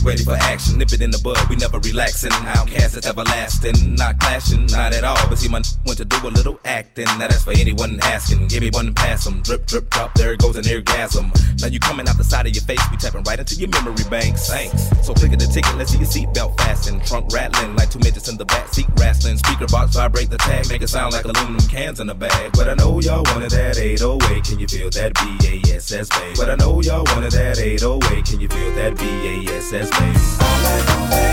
ready for action. Nip it in the bud, we never relaxing. Outcast is everlasting, not clashing, not at all. But see, my went to do a little acting. Now that's for anyone asking. Give me one and pass 'em. Drip, drip, drop, there goes an orgasm. Now you coming out the side of your face, we tapping right into your memory banks. Thanks. So click at the ticket, let's see your seatbelt fasten. Trunk rattling like two midgets in the back seat wrestling. Speaker box vibrate the tag, make it sound like aluminum cans in a bag. But I know y'all wanted that 808. Can you feel that BASS bass? But I know y'all wanted that 808. Can you feel that BASS bass?